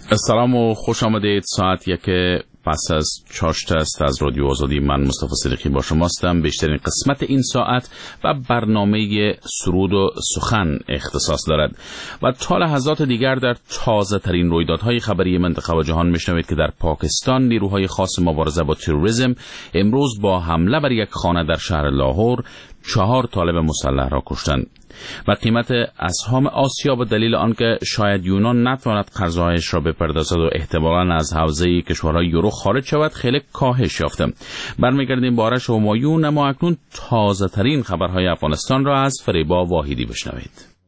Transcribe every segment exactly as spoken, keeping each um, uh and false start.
سلام و خوش آمدید. ساعت یک پس از چاشت است از رادیو آزادی. من مصطفی صدیقی با شما هستم. بیشترین قسمت این ساعت و برنامه سرود و سخن اختصاص دارد و تا لحظات دیگر در تازه ترین رویدادهای خبری منطقه و جهان میشنوید که در پاکستان نیروهای خاص مبارزه با تروریسم امروز با حمله بر یک خانه در شهر لاهور چهار طالب مسلح را کشتند و قیمت اسهام آسیا به دلیل آنکه شاید یونان نتواند قرضهایش را بپردازد و احتمالاً از حوزه کشورهای یورو خارج شود خیلی کاهش یافته. برمیگردیم با آرش همایون، اما اکنون تازه ترین خبرهای افغانستان را از فریبا واحدی بشنوید.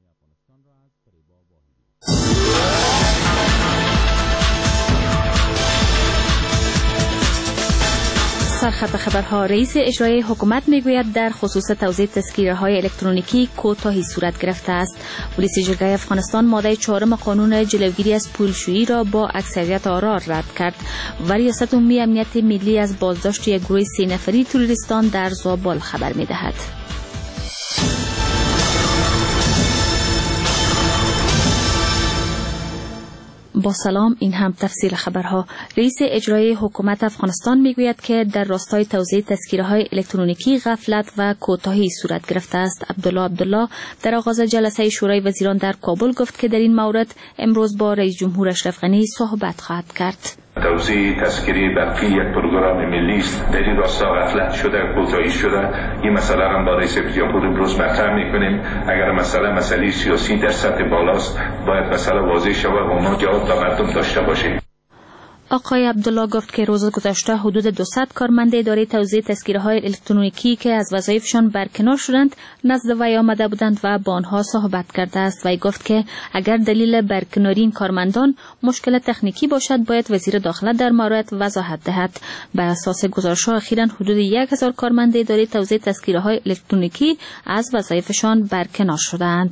سرخط خبرها. رئیس اجرایی حکومت میگوید در خصوص توزیع تذکره‌های الکترونیکی کوتاهی صورت گرفته است. پلیس جرگه افغانستان ماده چهارم قانون جلوگیری از پولشویی را با اکثریت آرا رد کرد و ریاست عمومی امنیت ملی از بازداشت یک گروه سه نفری تروریستان در زابل خبر میدهد. با سلام، این هم تفصیل خبرها. رئیس اجرایی حکومت افغانستان میگوید که در راستای توزیع تذکره‌های الکترونیکی غفلت و کوتاهی صورت گرفته است. عبدالله عبدالله در آغاز جلسه شورای وزیران در کابل گفت که در این مورد امروز با رئیس جمهور اشرف غنی صحبت خواهد کرد. توزیع تذکره برقی یک پروگرام ملی است. در این راستا غفلت شده، کوتاهی شده. این مسئله را با رئیس جمهور امروز مطرح می‌کنیم. اگر مسئله مسئله سیاسی در سطح بالاست، باید مسئله واضح شود و ما جواب به مردم داشته باشیم. آقای عبدالله گفت که روز گذشته حدود دویست کارمند اداره توزیع تذکره‌های الکترونیکی که از وظایفشان برکنار شدند نزد وی آمده بودند و با آنها صحبت کرده است. وی گفت که اگر دلیل برکناری این کارمندان مشکل تکنیکی باشد باید وزیر داخله در مورد وضاحت دهد. بر اساس گزارش‌ها اخیراً حدود یک هزار کارمند اداره توزیع تذکره‌های الکترونیکی از وظایفشان برکنار شدند.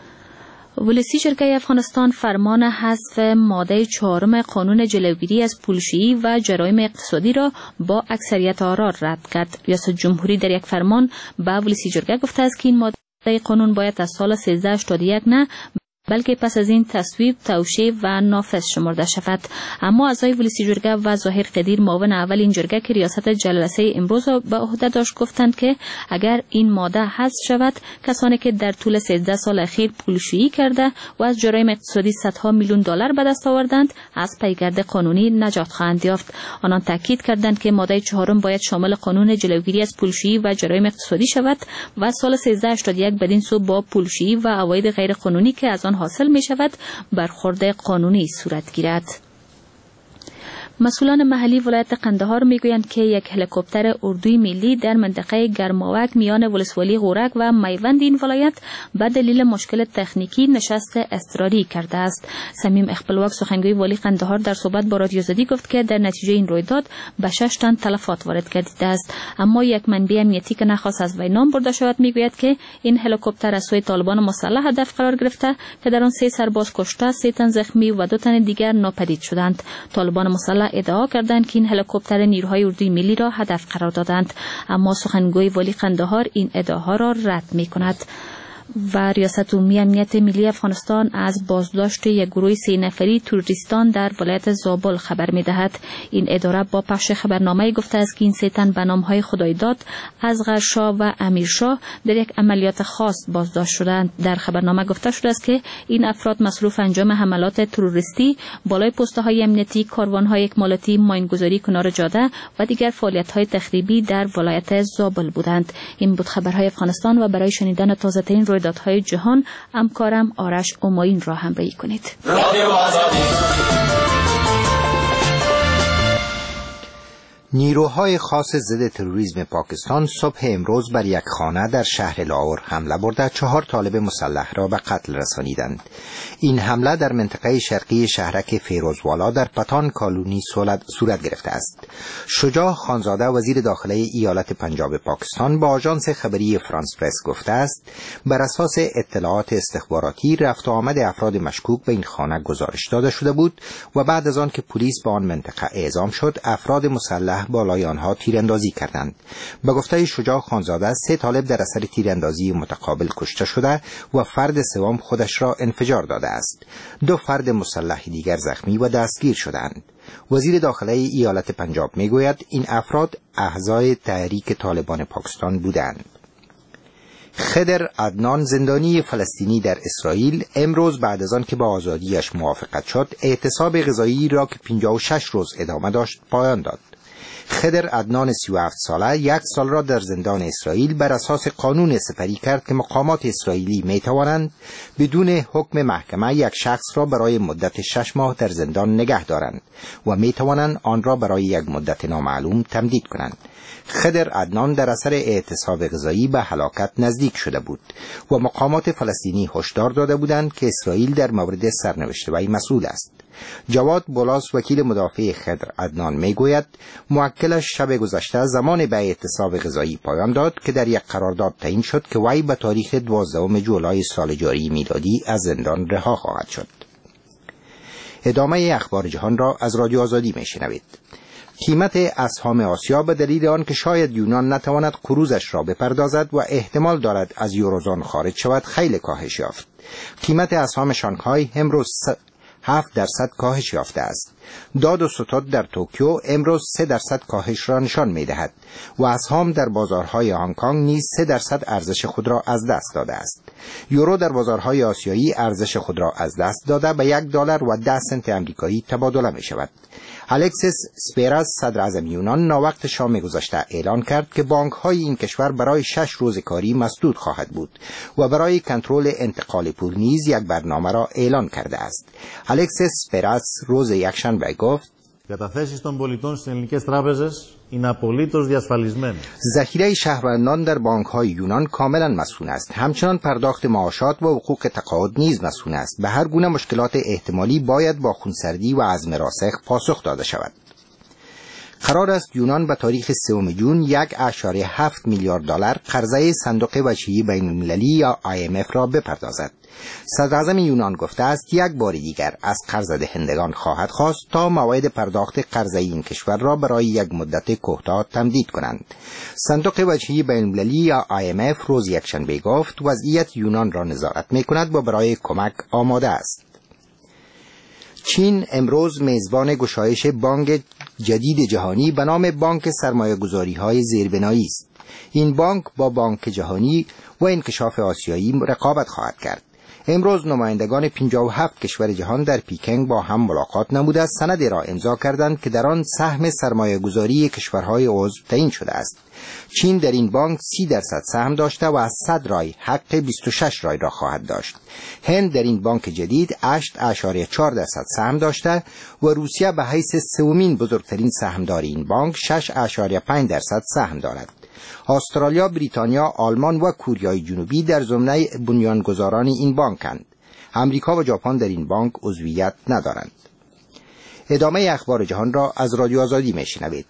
ولسی جرگه افغانستان فرمان حذف ماده چهارم قانون جلوگیری از پولشویی و جرایم اقتصادی را با اکثریت آرا رد کرد. ریاست جمهوری در یک فرمان به ولسی جرگه گفته است که این ماده قانون باید از سال سیزده هشتاد و یک نه بلکه پس از این تصویب، توشیح و نافذ شمرده شود. اما اعضای ولسی جرگه و ظاهر قدیر معاون اول این جرگه که ریاست جلسه امروز را به عهده داشت گفتند که اگر این ماده حذف شود کسانی که در طول سیزده سال اخیر پولشویی کرده و از جرایم اقتصادی صدها میلیون دلار به دست آوردند از پیگرد قانونی نجات خواهند یافت. آنان تاکید کردند که ماده چهارم باید شامل قانون جلوگیری از پولشویی و جرایم اقتصادی شود و سال سیزده هشتاد و یک بدین سو با پولشویی و عواید غیر قانونی که از آن حاصل می شود برخورد قانونی صورت گیرد. مسئولان محلی ولایت قندهار میگویند که یک هلیکوپتر اردوی ملی در منطقه گرماوک میان ولسوالی غورک و میوند این ولایت به دلیل مشکل تکنیکی نشست اضطراری کرده است. صمیم اخپلواک سخنگوی والی قندهار در صحبت با رادیو آزادی گفت که در نتیجه این رویداد به شش تن تلفات وارد گردیده است. اما یک منبع امنیتی که نخواست از وی نام برده شود میگوید که این هلیکوپتر از سوی طالبان مسلح هدف قرار گرفته که در آن سه سرباز کشته، سه تن زخمی و دو تن دیگر ناپدید شدند. طالبان مسلح ادعا کردند که این هلیکوپتر نیروهای اردوی ملی را هدف قرار دادند، اما سخنگوی والی قندهار این ادعاها را رد می‌کند. و ریاست عمومی امنیت ملی افغانستان از بازداشت یک گروه سه نفری تروریستان در ولایت زابل خبر می‌دهد. این اداره با پخش خبرنامه گفته است که این سه تن به نام‌های خدایداد، اصغرشاه و امیرشاه در یک عملیات خاص بازداشت شدند. در خبرنامه گفته شده است که این افراد مصروف انجام حملات تروریستی بالای پست‌های امنیتی، کاروان‌های اکمالاتی، ماینگذاری کنار جاده و دیگر فعالیت‌های تخریبی در ولایت زابل بودند. این بود خبرهای افغانستان و برای شنیدن تازه‌ترین رویدادهای جهان همکارم آرش همایون را همراهی کنید. نیروهای خاص ضد تروریسم پاکستان صبح امروز بر یک خانه در شهر لاهور حمله برده چهار طالب مسلح را به قتل رسانیدند. این حمله در منطقه شرقی شهرک فیروزوالا در پتان کالونی صورت گرفته است. شجاع خانزاده وزیر داخله ایالت پنجاب پاکستان با آژانس خبری فرانس پرس گفته است بر اساس اطلاعات استخباراتی رفت و آمد افراد مشکوک به این خانه گزارش داده شده بود و بعد از آن که پلیس به آن منطقه اعزام شد افراد مسلح مسلح بالای آنها تیراندازی کردند. به گفته شجاع خانزاده، سه طالب در اثر تیراندازی متقابل کشته شده و فرد سوم خودش را انفجار داده است. دو فرد مسلح دیگر زخمی و دستگیر شدند. وزیر داخله ایالت پنجاب میگوید این افراد اعضای تحریک طالبان پاکستان بودند. خضر عدنان، زندانی فلسطینی در اسرائیل، امروز بعد از آن که با آزادیش موافقت شد، اعتصاب غذایی را که پنجاه و شش روز ادامه داشت پایان داد. خضر عدنان سی و هفت ساله یک سال را در زندان اسرائیل بر اساس قانون سپری کرد که مقامات اسرائیلی می توانند بدون حکم محکمه یک شخص را برای مدت شش ماه در زندان نگه دارند و می توانند آن را برای یک مدت نامعلوم تمدید کنند. خضر عدنان در اثر اعتصاب غذایی به هلاکت نزدیک شده بود و مقامات فلسطینی هشدار داده بودند که اسرائیل در مورد سرنوشت وی مسئول است. جواد بولاس، وکیل مدافع خضر عدنان، میگوید موکلش شب گذشته زمان به اعتصاب غذایی پایان داد که در یک قرارداد تعیین شد که وی به تاریخ دوازدهم جولای سال جاری میلادی از زندان رها خواهد شد. ادامه اخبار جهان را از رادیو آزادی میشنوید. قیمت اسهام آسیا به دلیل آن که شاید یونان نتواند قروضش را بپردازد و احتمال دارد از یوروزون خارج شود خیلی کاهش یافت. قیمت اسهام شانگهای امروز هفت درصد کاهش یافته است. داد و ستد در توکیو امروز سه درصد کاهش را نشان می دهد و اسهام در بازارهای هنگ کنگ نیز سه درصد ارزش خود را از دست داده است. یورو در بازارهای آسیایی ارزش خود را از دست داده به یک دلار و ده سنت آمریکایی تبادله می شود. الکسیس سپراس، صدر اعظم یونان، ناوقت شام گذشته اعلان کرد که بانک‌های این کشور برای شش روز کاری مسدود خواهد بود و برای کنترل انتقال پول نیز یک برنامه را اعلان کرده است. الکسیس سپراس روز یکشنبه گفت: καταθέσεις των πολιτών στις ελληνικές τράπεζες είναι απολύτως διασφαλισμένες. ذخیره شهروندان در بانک‌های یونان کاملا مسئول است. همچنان پرداخت معاشات و حقوق تقاعد نیز مسئول است. به هر گونه مشکلات احتمالی باید با خونسردی و عزم راسخ پاسخ داده شود. قرار است یونان به تاریخ سوم ژوئن یک و هفت میلیارد دلار قرضه صندوق وجهی بین المللی یا آی ام اف را بپردازد. صدر اعظم یونان گفته است یک بار دیگر از قرض دهندگان خواهد خواست تا موعد پرداخت قرضه این کشور را برای یک مدت کوتاه تمدید کنند. صندوق وجهی بین المللی یا آی ام اف روز یکشنبه گفت وضعیت یونان را نظارت می‌کند و برای کمک آماده است. چین امروز میزبان گشایش بانک جدید جهانی به نام بانک سرمایه‌گذاری‌های زیربنایی است. این بانک با بانک جهانی و انکشاف آسیایی رقابت خواهد کرد. امروز نمایندگان پنجاه و هفت کشور جهان در پیکنگ با هم ملاقات نموده سندی را امضا کردند که در آن سهم سرمایه‌گذاری کشورهای عضو تعیین شده است. چین در این بانک سی درصد سهم داشته و از صد رای حق بیست و شش رای را خواهد داشت. هند در این بانک جدید هشت و چهار درصد سهم داشته و روسیه به حیث سومین بزرگترین سهمدار این بانک شش و پنج درصد سهم دارد. استرالیا، بریتانیا، آلمان و کوریای جنوبی در زمره بنیانگذاران این بانکند. امریکا و ژاپن در این بانک عضویت ندارند. ادامه اخبار جهان را از رادیو آزادی میشنوید.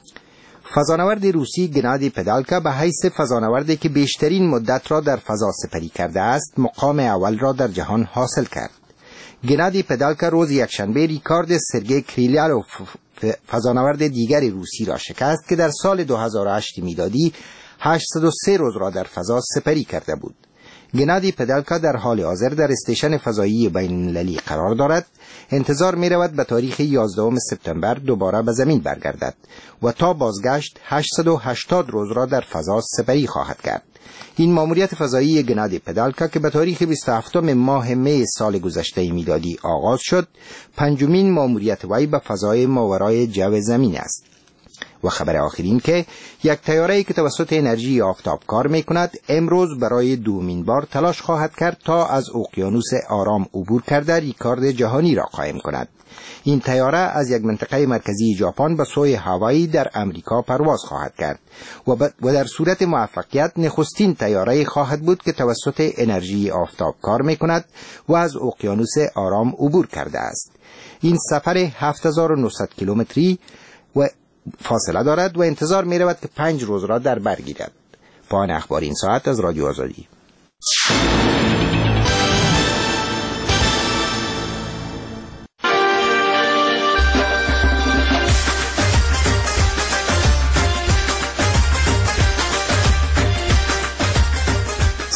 فضانورد روسی گنادی پدالکا به حیث فضانوردی که بیشترین مدت را در فضا سپری کرده است مقام اول را در جهان حاصل کرد. گنادی پدالکا روز یکشنبه ریکارد سرگئی کریلیالوف فضانورد دیگر روسی را شکست که در سال دو هزار و هشت میلادی هشتصد و سه روز را در فضا سپری کرده بود. گنادی پدالکا در حال حاضر در استیشن فضایی بین المللی قرار دارد. انتظار می رود به تاریخ یازدهم سپتامبر دوباره به زمین برگردد و تا بازگشت هشتصد و هشتاد روز را در فضا سپری خواهد کرد. این ماموریت فضایی گنادی پدالکا که به تاریخ بیست و هفتم ماه می سال گذشته میلادی آغاز شد، پنجمین ماموریت وی به فضای ماورای جو زمین است. و خبر آخرین که یک طیاره‌ای که توسط انرژی آفتاب کار می‌کند امروز برای دومین بار تلاش خواهد کرد تا از اقیانوس آرام عبور کرده ریکارد جهانی را قائم کند. این طیاره از یک منطقه مرکزی ژاپن به سوی هاوایی در امریکا پرواز خواهد کرد و, و در صورت موفقیت نخستین طیاره‌ای خواهد بود که توسط انرژی آفتاب کار می‌کند و از اقیانوس آرام عبور کرده است. این سفر هفت هزار و نهصد کیلومتری و فاصله دارد و انتظار می رود که پنج روز را در بر گیرد. پایان اخبار این ساعت از رادیو آزادی.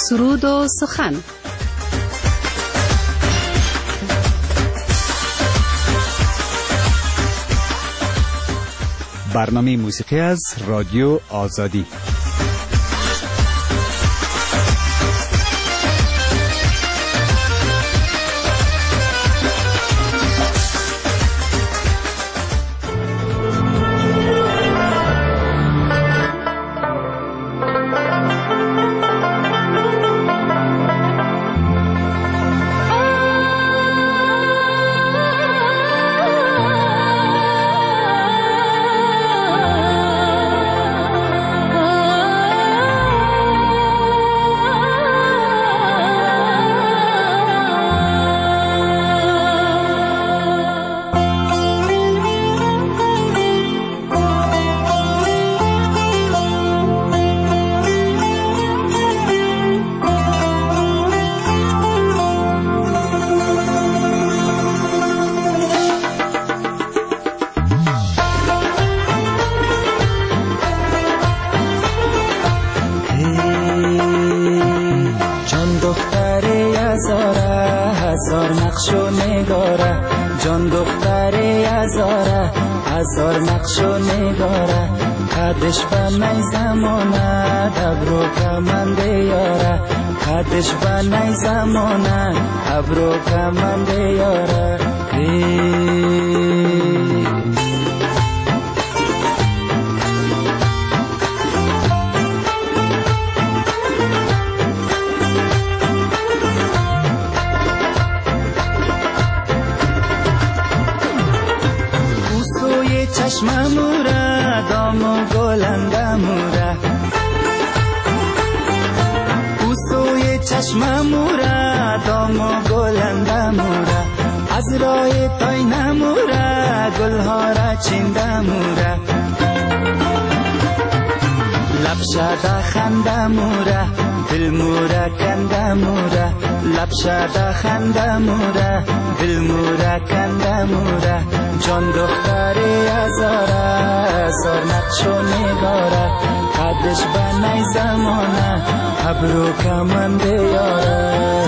سرود و سخن. برنامه موسیقی از رادیو آزادی. هزار نقش و نگاره، جان دختری هزاره هزار نقش و نگاره، قدش بنای زمانه ابرو کمند یاره، قدش بنای زمانه ابرو کمند یاره. چشم موره دام و گلنده موره، او سوی چشم موره دام و گلنده موره، از رای تای نموره گلها را چینده موره، لب شده خنده موره دل موره کنده موره، لب شده خنده موره دل موره کنده موره، جان دختری هزاره هزار نقش و نگاره، قدش بنای زمانه ابرو کمند یاره.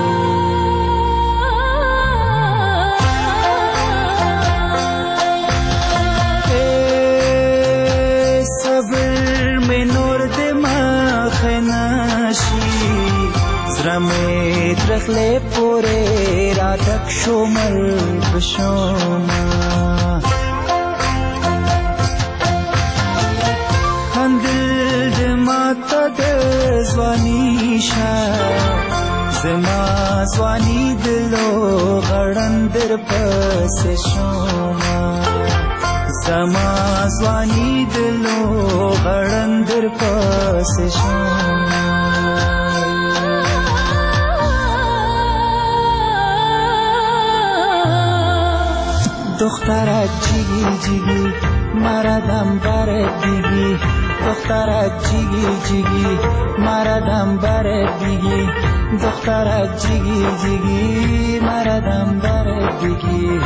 ای صبر می نور دماغ نشی، زرمی درخل پوری را تک شمر بشوما، خندل دماغ دزوانی شد، زما زوانی دلو غرن در پس شما، زما زوانی دلو غرن در پس شما. دخترک جیگی جیگی مردم برد بیگی، دخترک جیگی جیگی مردم برد بیگی، دخترک جیگی جیگی مردم برد بیگی.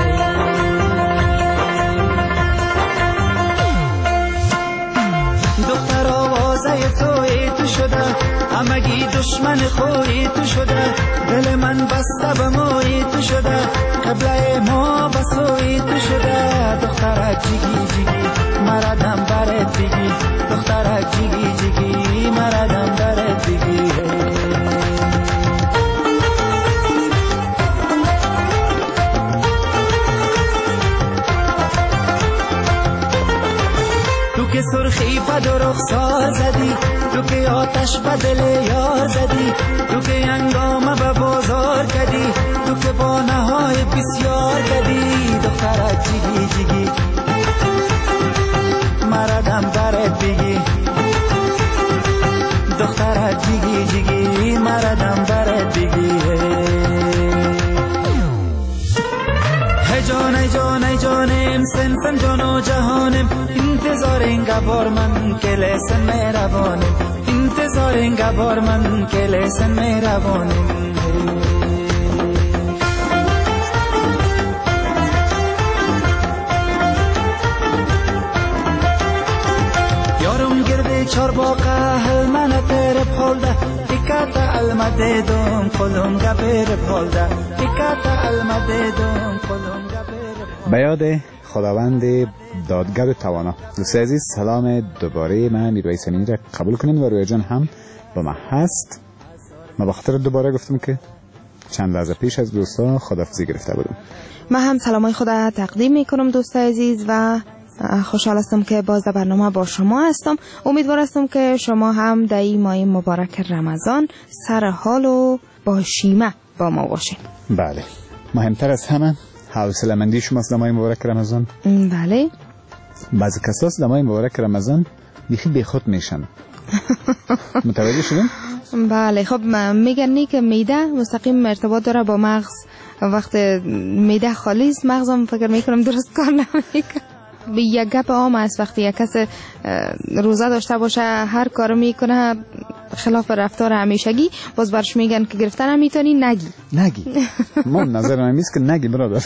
دختر آوازه توی تو شده، همگی دشمن خوی تو شده، دل من بسته به موی تو شده، قبله ما بسوی تو شده، دخترک جیگی جیگی مردم برد بیگی، دخترک جیگی جیگی مردم برد بیگی. تو که سرخی به در رخسار زدی، تو که آتش به دل یار زدی، تو که هنگامه به بازار کدی، تو که با نهای بسیار کدی، دخترک جیگی جیگی مردم برد بیگی، دخترک جیگی جیگی مردم برد بیگی. ای جان ای جان ای جانم سنفم جان و جهانم، انتظار اینگه بار من که لسن مهربانم، انتظار اینگه بار من که لسن مهربانم. یارم گرده چار باقه هل من ترب خالده، Pikata almadedum kolum gabir bolda Pikata almadedum kolum gabir. به یاد خداوند دادگر و توانا. دوستان عزیز سلام دوباره، من میرویس امینی را قبول کنین و رویا جان هم با من هست. ما به خاطر دوباره گفتم که چند لحظه پیش از دوستا خداحافظی گرفته بودم. من هم سلامای خدا تقدیم میکنم دوستان عزیز و خوشحال هستم که باز در برنامه با شما هستم. امیدوار هستم که شما هم در این ماه مبارک رمضان سر حال و با شیمه با ما باشین. بله، مهمتر از همه حوصله مندی شماست در ماه مبارک رمضان. بله، بعضی کساس در ماه مبارک رمضان بیخی بیخود میشن. متوجه شدین؟ بله، خب میگن نی که میده مستقیم ارتباط داره با مغز. وقت میده خالی است مغزم فکر میکنم درست کار نمیکنه. یک گپ عام است وقتی یک کس روزه داشته باشه هر کارو میکنه خلاف رفتار همیشگی، باز برش میگن که گرفتن هم میتونی نگی نگی ما نظر من میست که نگی برادر.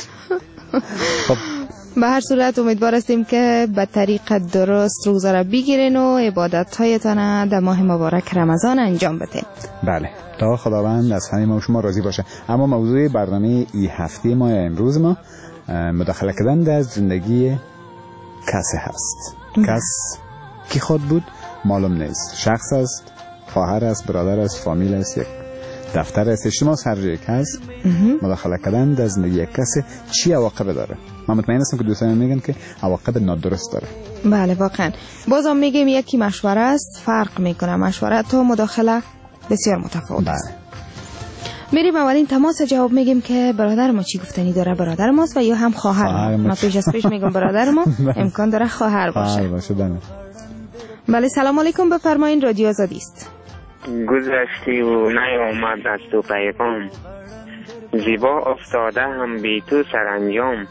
خب به هر صورت امیدوار هستیم که به طریق درست روزه را بگیرین و عبادت هایتان در ماه مبارک رمضان انجام بدین. بله، تا خداوند از همه ما شما راضی باشه. اما موضوع برنامه ای هفته ما امروز ما مداخله کردن در زندگی کسی هست. کس کی خود بود معلوم نیست، شخص است، خواهر است، برادر است، فامیل است، یک دفتر است، اجتماع هر جایی که هست. مداخله کردن در زندگی یک کسی چی عواقب داره؟ من مطمئن هستم که دوستان میگن که عواقب نادرست داره. بله واقعا. بازم میگیم یکی مشوره است فرق میکنه، مشوره تو مداخله بسیار متفاوت است. بله. میریم اولین تماس جواب میگیم که برادر ما چی گفتنی داره، برادر ماست و یا هم خواهر ما. ما پیش از پیش میگم برادر ما، امکان داره خواهر باشه. باشه بله. بله سلام علیکم، بفرمایین رادیو آزادی است. گذشتی و نیامد از تو پیغام، زیبا افتاده هم بی تو سرانجام.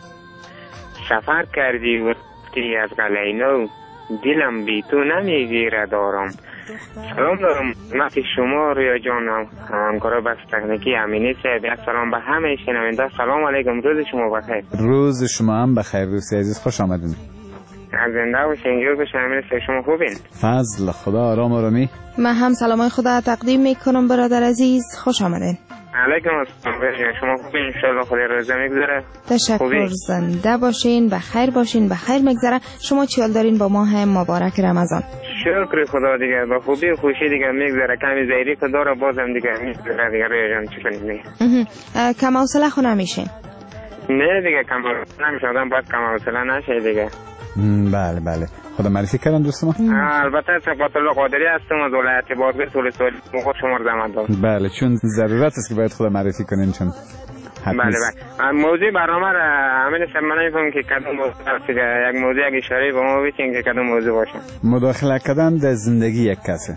سفر کردی و رفتی از قلعه، دلم بی تو نمیگیره دارم. سلام دارم خدمت شما رویا جان، همکارا بس تکنیکی امینی صاحب. سلام به همه شنونده، سلام علیکم، روز شما بخیر. روز شما هم بخیر دوست عزیز، خوش آمدین. از زنده و شنگیر بشه امین صاحب، شما خوبین؟ فضل خدا، آرام آرامی. من هم سلامای خدا تقدیم میکنم برادر عزیز، خوش آمدین. علیکم السلام، شما خوبین؟ انشالله خدا روزه میگذره. تشکر، زنده باشین، بخیر باشین، بخیر میگذره. شما چی حال دارین با ماه مبارک رمضان؟ شکر خدا دیگه با خوبی و خوشی دیگه میگذره. کمی زیری که داره بازم دیگه میگذره دیگه. روی جان چی کنیم دیگه؟ کم حوصله خو نمیشین؟ نه دیگه کم حوصله نمیشه، آدم باید کم حوصله نشه دیگه. بله بله، خدا معرفی کردن دوست ما. البته صفات الله قادری هستم از ولایت بادغیس طول سال خود شما رو زحمت داد. بله، چون ضرورت است که باید خدا معرفی کنین، چون بله بله. موضوع برنامه را همین شب من نمی‌فهمم که کدوم موضوع است، یک موضوع یک اشاره به ما بچین که کدوم موضوع باشه. مداخله کردن در زندگی یک کسی.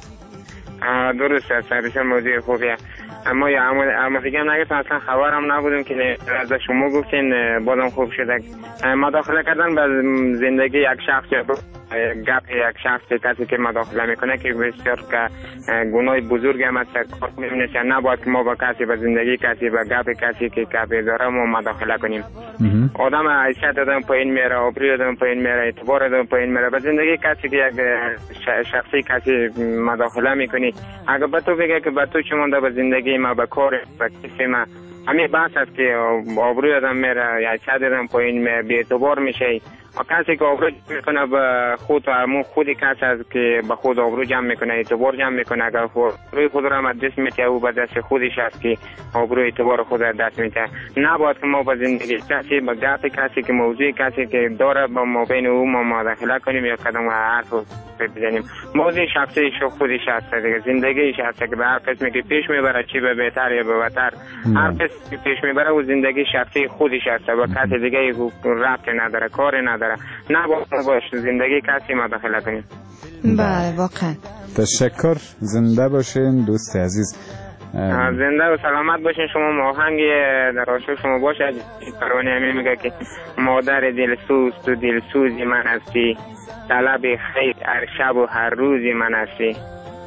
درست است، بسیار موضوع خوبیه. اما یا اما دیگه هم نگفتم، اصلا خبرم نبودم که از شما گفتین بازم خوب شده. مداخله کردن به زندگی یک شخص یا گپ یک شخص کسی که مداخله میکنه که بسیار که گناه بزرگی هم است. می‌بینید نباید که ما با کسی به زندگی کسی به گپ کسی که گپ داره ما مداخله کنیم. آدم حیثیت آدم پایین میره، آبروی آدم پایین میره، اعتبار آدم پایین میره. به زندگی کسی که یک شخصی کسی مداخله میکنی، اگه به تو بگه که به تو چه مونده به زندگی ما، به کار به کسی ما، همین بحث است که آبروی آدم میره، یا حیثیت آدم پایین میره، بی اعتبار میشه. و کسی که آبرو میکنه به خود و همون خودی کسی است که به خود آبرو جمع میکنه، اعتبار جمع میکنه. اگر آبروی خود را هم دست میته او به دست خودش است که آبرو اعتبار خود را دست میته. نباید که ما به زندگی کسی به گپ کسی که موضوع کسی که داره با ما بین او ما مداخله کنیم یا کدام حرف بزنیم. موضوع شخصی شو خودش است دیگه، زندگیش است که به هر قسمی که پیش میبره، چی به بهتر یا به بدتر، هر قسمی که پیش میبره و زندگی شخصی خودش است و کسی دیگه ربطی نداره، کاری نداره. نه باش زندگی کسی مداخله کنیم. بله واقعا. تشکر، زنده باشین دوست عزیز. زنده و سلامت باشین. شما آهنگ در عاشق شما باشه. پروانه همین میگه که مادر دلسوز تو دلسوزی من هستی، طلب خیر هر شب و هر روزی من هستی.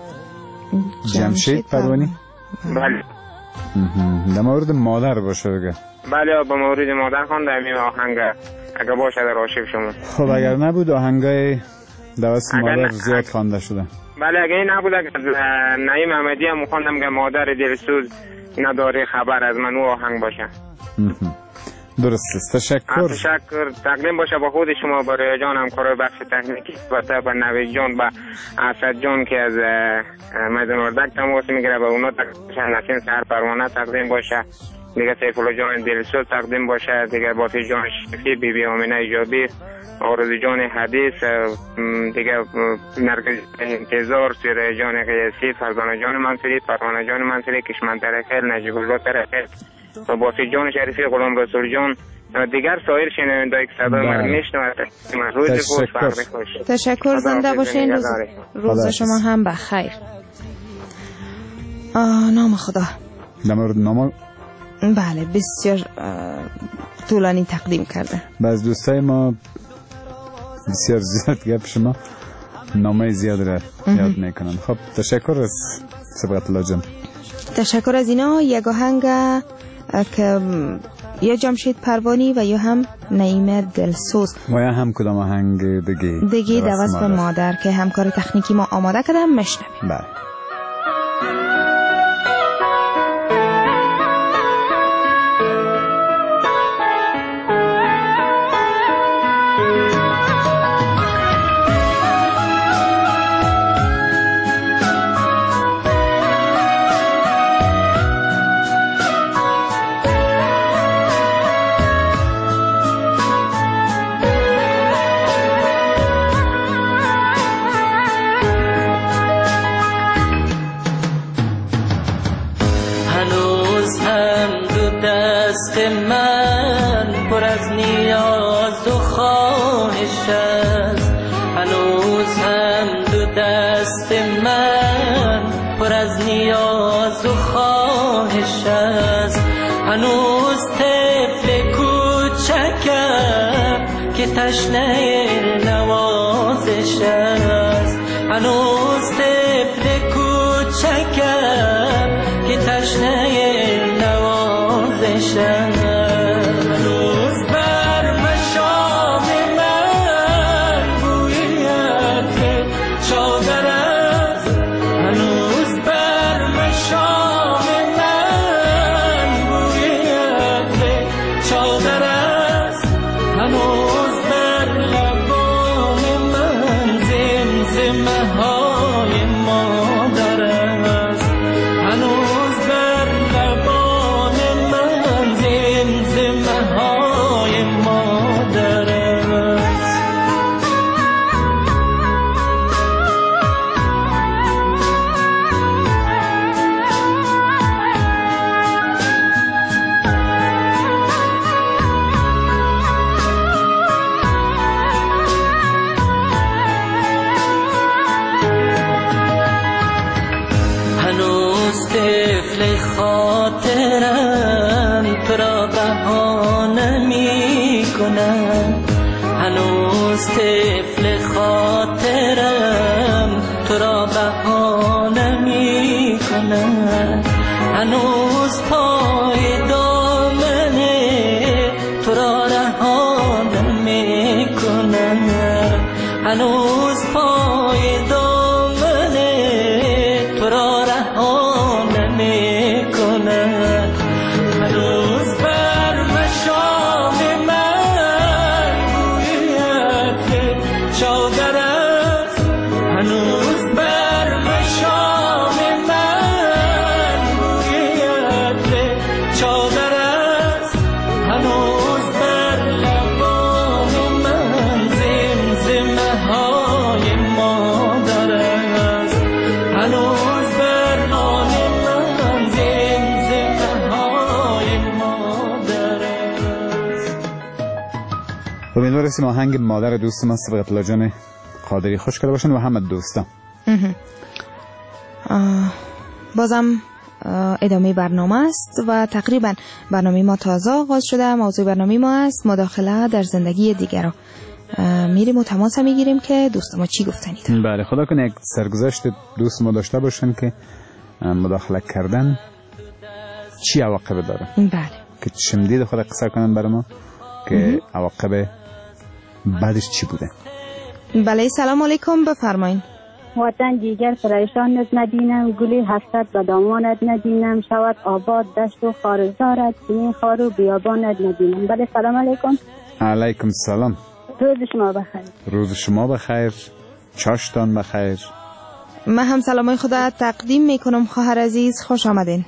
جمشید پروانی؟ بله. در مورد مادر باشه بگه. بله با مورد مادر خونده همین آهنگ اگه باشه در عاشق شما. خب اگر نبود آهنگای دوست مادر زیاد خوانده شده. بله اگه این نبود از نعیم احمدی هم میخواندم که مادر دلسوز نداره خبر از من او آهنگ باشه. درست است. تشکر. تشکر. تقدیم باشه با خود شما، برای جان همکار بخش تکنیکی و با نوید جان و اسد جان که از میدان اردک تماس میگیره و اونا تقدیم نسیم سهر پروانه تقدیم باشه، دیگه سیف الله جان دلسوز تقدیم باشه، دیگه باتی جان شفیع، بی بی آمینه ایجابی، آرزو جان حدیث، دیگه نرگس انتظار، سیره جان قیاسی، فرزانه جان منصوری، پروانه جان منصوری، کشمن ترخیل، نجیب الله ترخیل و باتی جان شریفی، غلام رسول جان و دیگر سایر شنونده‌ای که صدای من میشنوند. روز خوش، وقت خوش. تشکر. زنده باشین. روز, روز شما هم بخیر. نام خدا. در مورد نام بله بسیار طولانی تقدیم کرده. بعض دوستای ما بسیار زیاد گپ شما نامه زیاد را یاد میکنن. خب تشکر از سبقت الله جان. تشکر از اینا. یک آهنگ که یا جمشید پروانی و یا هم نعیم دلسوز و یا هم کدام آهنگ دیگه دیگه دوست به مادر که همکار تکنیکی ما آماده کردم مشنویم. بله. هنوز طفل کوچکم که تشنه نوازش است، هنوز طفل کوچکم که تشنه نوازش است، هنوز بر مشام من بوی عطر چادر است، هنوز بر مشام چادر است، هنوز بر لبان من زمزمه های مادر است، هنوز بر لبان من زمزمه های مادر است. طفل خاطرم تو را بهانه می کنم، هنوز طفل خاطرم تو را بهانه می کنم، هنوز پای دامن تو را رهانه می کنم، هنوز پای دامن تو را رهانه می کنم، هنوز بر مشام من بوی عطر چادر است، هنوز بر مشام من بوی عطر چادر است، هنوز بر لبان من زمزمه های مادر است، هنوز بر آن من زمزمه های مادر است. امیدوارم این آهنگ مادر دوست ما سبقت الله جان قادری خوش کرده باشن و همه دوستان. بازم ادامه برنامه است و تقریبا برنامه ما تازه آغاز شده. موضوع برنامه ما است مداخله در زندگی دیگران. میریم و تماس میگیریم که دوست ما چی گفتنید. بله، خدا کنه یک سرگذشت دوست ما داشته باشن که مداخله کردن چی عواقب داره. بله، که شمدید خدا قصه کنن برای ما که عواقب بعدش چی بوده. بله، سلام علیکم، بفرمایید. وطن دیگر پریشانت ندینم، گلی حسرت به دامانت ندینم، شود آباد دشت و خارزارت، چنین خار و بیابانت ندینم. بله سلام علیکم. علیکم سلام. روز شما بخیر. روز شما بخیر، چاشتان بخیر. من هم سلامای خدا تقدیم میکنم خواهر عزیز، خوش آمدین.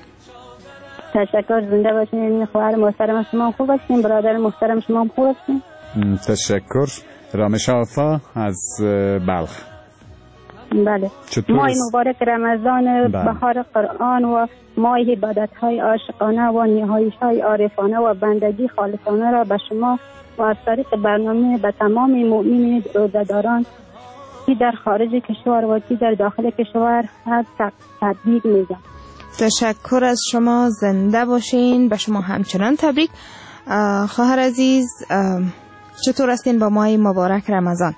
تشکر، زنده باشین. خواهر محترم شما خوب هستین؟ برادر محترم شما خوب هستین؟ تشکر. رامش آفا از بلخ. بله. ماه مبارک رمضان، بهار قرآن و ماه عبادت‌های عاشقانه و نیایش‌های عارفانه و بندگی خالصانه را به شما و از طریق برنامه به تمام مؤمنین روزه‌داران که در خارج کشور و که در داخل کشور هر تبریک میگم. تشکر از شما، زنده باشین. به شما همچنان تبریک. خواهر عزیز چطور هستین با ماه مبارک رمضان؟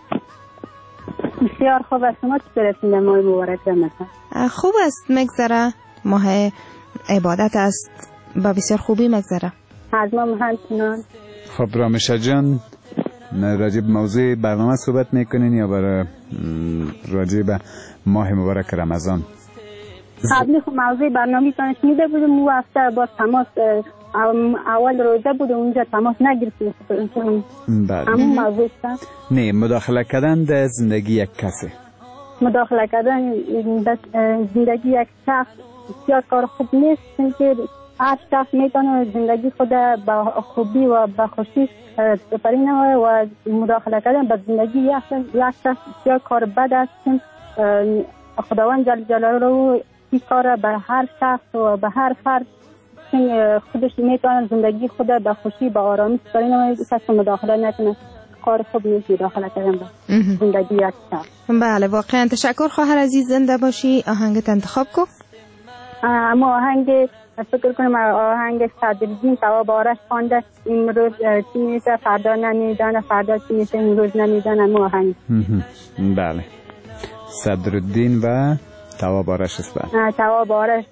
بسیار خوب است. شما چطور هستین در ماه مبارک رمضان؟ خوب است، مگذره. ماه عبادت است، با بسیار خوبی مگذره. از ما همچنان. خب رامشه جان، راجع به موضوع برنامه صحبت میکنین یا برای راجع به ماه مبارک رمضان؟ قبلی خب موضوع برنامه تانش میده بودم، او هفته با تماس اول روزه بود اونجا تماس نگرفتیم. بله. همون موضوع است. نه، مداخله کردن در زندگی یک کسی. مداخله کردن در زندگی یک شخص بسیار کار خوب نیست، چون هر شخص میتونه زندگی خود با خوبی و با خوشی سپری نماید و مداخله کردن به زندگی یک شخص بسیار کار بد است، چون خداوند جل جلاله این کار به هر شخص و به هر فرد خودش میتونه زندگی خود به خوشی به آرامی سپری نماید. کس مداخله نکنه، کار خوب نیست مداخله کردن به زندگی یک شخص. بله واقعا تشکر خواهر عزیز، زنده باشی. آهنگت انتخاب کن. اما آهنگ فکر کنم آهنگ صدرالدین ثواب آرش خوانده، این روز چی میشه فردا نمیدانه، فردا چی میشه این روز نمیدانه. اما آهنگ بله صدرالدین و ثواب آرش است. بله ثواب آرش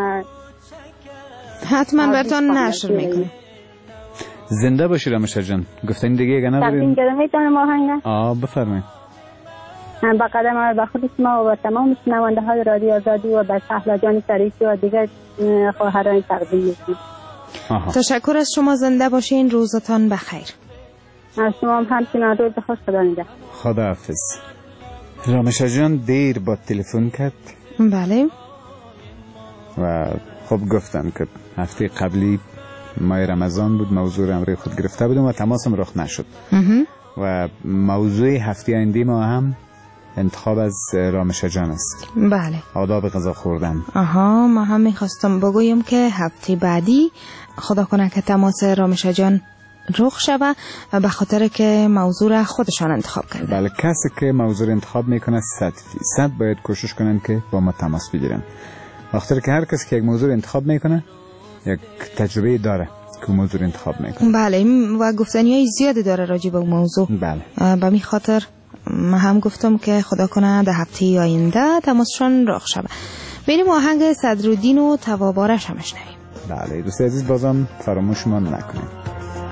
حتما براتون نشر میکنه. زنده باشی رامشه جان. گفتن دیگه اگه نداریم تقدیم میتونم آهنگ؟ آه بفرمایید. با قدم به خود شما و تمام شنونده های رادیو آزادی و به سهلا جان شریفی و دیگر خواهران تقدیم میکنم. تشکر از شما، زنده باشین. روزتان بخیر. از شما هم همچنان روز خوش. خدا نگهدار. خداحافظ. رامشه جان دیر با تلفن کرد. بله. و خب گفتم که هفته قبلی ماه رمضان بود، موضوع امروز خود گرفته بودم و تماسم رخ نشد. و موضوع هفته آینده ما هم انتخاب از رامشه جان است. بله. آداب غذا خوردن. آها، ما هم میخواستم بگویم که هفته بعدی خدا کنه که تماس رامشه جان رخ شود به خاطر که موضوع را خودشان انتخاب کرده. بله، کسی که موضوع انتخاب میکنه صد فیصد باید کوشش کنن که با ما تماس بگیرن. وقتی که هر کسی که یک موضوع انتخاب میکنه یک تجربه داره که موضوع انتخاب میکنه. بله، و گفتنیای زیادی داره راجع به موضوع. بله. به می خاطر من هم گفتم که خدا کنه در هفته آینده تماسشان رخ شود. بریم آهنگ صدرالدین و ثواب آرش هم بشنویم. بله دوست عزیز، بازم فراموش ما نکنید.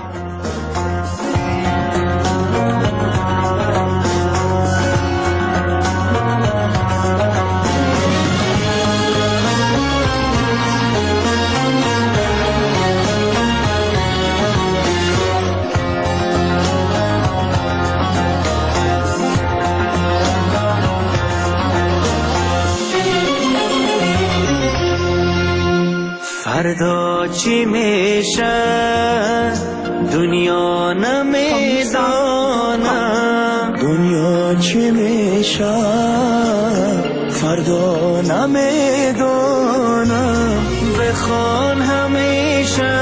فردا چی میشه دنیا نمیدانم، دنیا چی میشه فردا نمیدانم. بخوان همیشه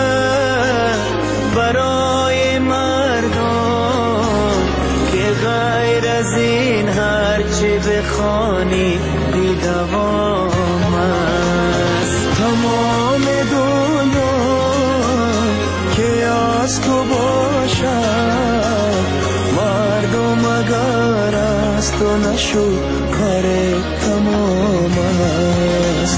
برای مردم که غیر از این هرچی بخوانی بی دوام است. تمام دنیا که از تو باشد، مردم اگر از تو نشد کار تمام است.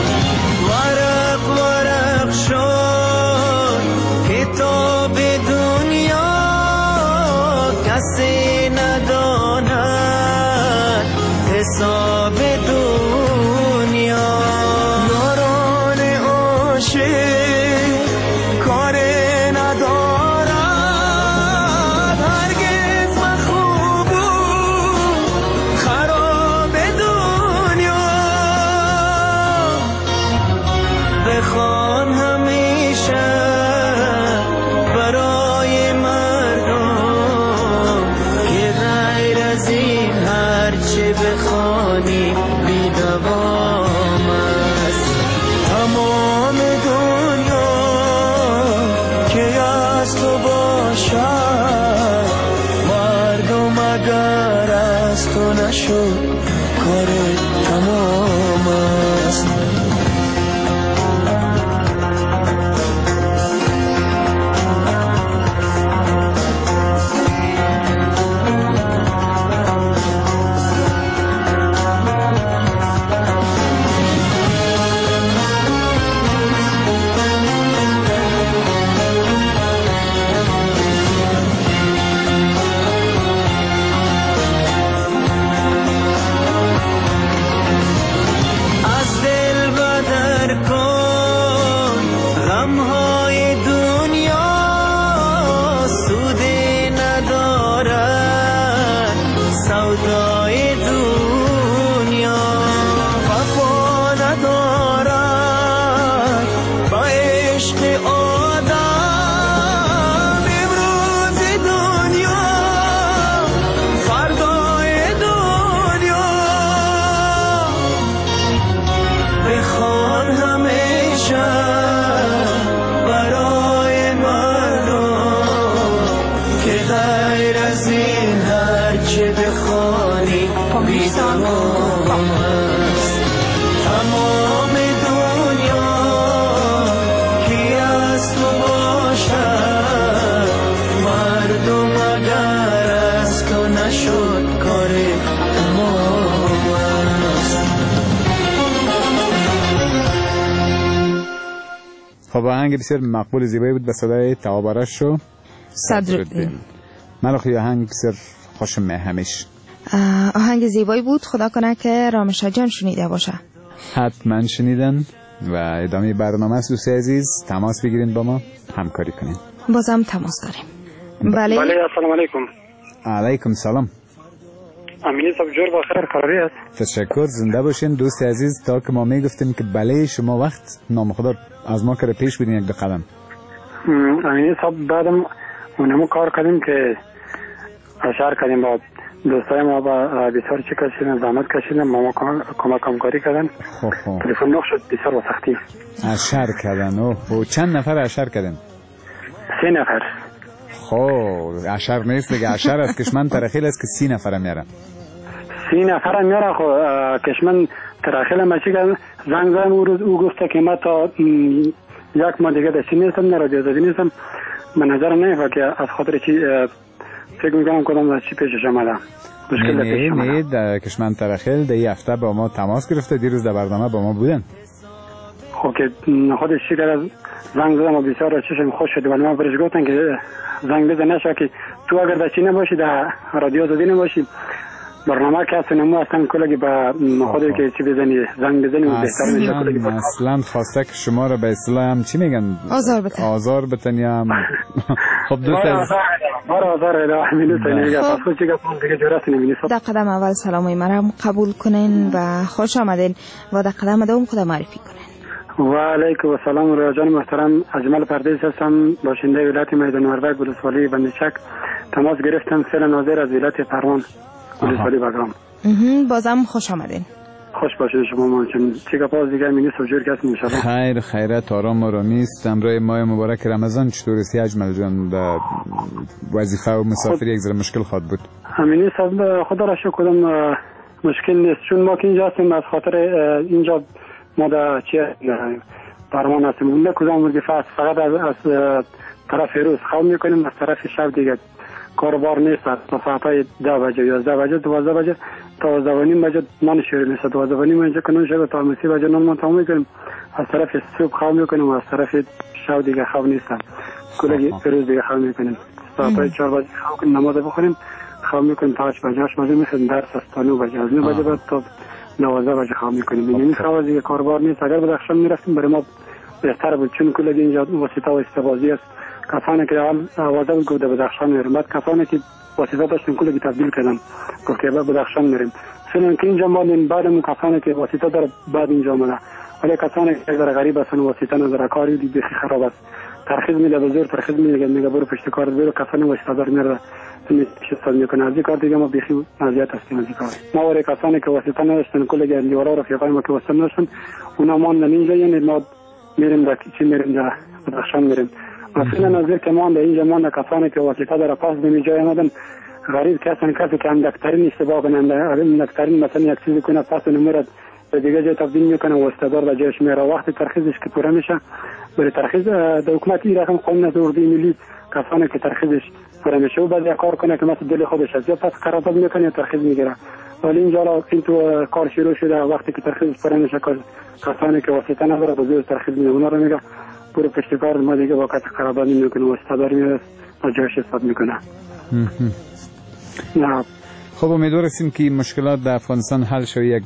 ورق ورق شد کتاب دنیا حساب دنیا. یاران عاشق کار ندارد، هرگز مخوب و خراب دنیا. بخوان همیشه برای مردم که غیر از این هرچه بخوانی بی دوام است. تمام دنیا که از تو باشد، مردم اگر از تو نشد کار تمام است. خب آهنگ بسیار مقبول زیبایی بود به صدای توابرش رو صدرالدین. من خیلی آهنگ بسیار خوشم همیش. آهنگ زیبایی بود، خدا کنه که رامشا جان شنیده باشه. حتما شنیدن و ادامه برنامه است. دوست عزیز تماس بگیرین با ما، همکاری کنین. بازم تماس داریم. بله بله السلام علیکم. علیکم سلام. امینی صاحب جور بخیر، خبری است؟ تشکر، زنده باشین دوست عزیز. تا که ما میگفتیم که بله شما وقت نام خدا از ما کرده پیش بودین یک دو قدم. امینی صاحب بعدم اونمو کار کردیم که اشار کردیم با دوستای ما با بسیار چی کشیدن، زحمت کشیدن، ما کمک همکاری کردن. خب خب تلفن نخ شد بسیار با سختی. اشار کردن. اوه چند نفر اشار کردن؟ سه نفر. خب اشار نیست دیگه، اشار از کشمن ترخیل است که سی نفر میارن. سی نفر میاره. خب کشمن ترخیل ماشی که زنگ زدم او روز او گفته که ما تا یک ماه دیگه دستی نیستم، نه رادیو زدی نیستم. من نظر نمیفه که از خاطر چی فکر میکنم کدام از چی پیشش آمده. مشکل نه پیش نه آمده. در کشمن ترخیل در یه هفته با ما تماس گرفته، دیروز در برنامه با ما بودن. خب که خودش چی کرد، زنگ زدم و بسیار چشم خوش شد. ولی من برش گفتم که زنگ بزن نشه که تو اگر در چی نباشی، در رادیو زدی نباشی، برنامه که اصلا نمو اصلا کلگی با خودی که چی بزنی زنگ بزنی و بهتر میشه کلگی با اصلا خواسته که شما رو به اصطلاح هم چی میگن آزار بتن آزار بتن یا هم خب دوست از بار آزار ادا همینو سنیگه پس خود چی گفتم دیگه جرات نمی‌نی. در قدم اول سلامای مرا قبول کنین و خوش آمدین و در قدم دوم خود معرفی کنین. و علیکم و سلام و جان محترم، اجمل پردیس هستم، باشنده ولایت میدان وردک ولسوالی بندیچک. تماس گرفتم فعلا ناظر از ولایت پروان ولسوالی بگرام. بازم خوش آمدین. خوش باشید شما مانچون چی گپاز دیگه مینی سوجور کس ان شاء الله. خیر خیرت آرام و رامیست. امروز ماه مبارک رمضان چطور است اجمل جان؟ به وظیفه و مسافری یک ذره مشکل خواهد بود. همین صاحب خدا را شکر کدام مشکل نیست، چون ما که اینجا هستیم از خاطر اینجا ما در چی پروان هستیم، نه کدام وظیفه فقط از از طرف روز خواب میکنیم، از طرف شب دیگه کاربار نیست. تا ساعت ده بجه یازده بجه دوازده بجه تا دوازده و نیم بجه نان شیر نیست، دوازده و نیم اینجا کنون شب تا سی بجه نان ما تمام میکنیم. از طرف صبح خواب میکنیم و از طرف شب دیگه خواب نیست، کلگی روز دیگه خواب میکنیم. ساعت چهار بجه خواب کنیم، نماز بخونیم، خواب میکنیم تا هشت بجه هشت بجه میخوایم درس است تا نه بجه از نه بجه بعد تا دوازده بجه خواب میکنیم. این خواب دیگه کاربار نیست. اگر بدخشان میرفتیم برای ما بهتر بود چون کل اینجا واسطه و استبازی است. کسانی که اول آوازه بود گفت بدخشان میریم، بعد کسانی که واسطه داشتن کل تبدیل کردن گفت که بدخشان میریم. چون که اینجا ما بعدمون کسانی که واسطه داره بعد اینجا اومده، ولی کسانی که در غریب هستن واسطه نداره کاری دی بخی خراب است. ترخیص میده بزرگ ترخیص میده میگه برو پشت کار برو کسانی واسطه دار میره شستاد میکنه. از این کار دیگه ما بخی نزیت هستیم از این کار. ما ولی کسانی که واسطه نداشتن کل گردیورا رفیقای ما که واسطه نداشتن اونا ماندن اینجا، یعنی ما میریم در چی میریم در بدخشان میریم. مثلا نظر که ما در اینجا ما کسانی که واسطه داره پاس به جای آمدن غریب کسانی کسی که اندکترین اشتباه کنند اندکترین مثلا یک چیزی کنه پاس نمیرد به دیگه جای تبدیل میکنه و استادار در جایش میره. وقتی ترخیصش که پوره میشه برای ترخیص در حکومت این رقم قانون از اردوی ملی کسانی که ترخیصش پوره میشه و بعد یک کار کنه که مثلا دل خودش است یا پس قرارداد میکنه یا ترخیص میگیره. ولی اینجا این تو کار شروع شده وقتی که ترخیصش پوره میشه کسانی که واسطه نداره بزرگ ترخیص میگیره اونا رو میگه برو پشت کار ما دیگه وقت قرارداد نمیکنه و استادار میره و جایش حساب میکنه. نه خب امیدواریم که مشکلات در افغانستان حل شد. یک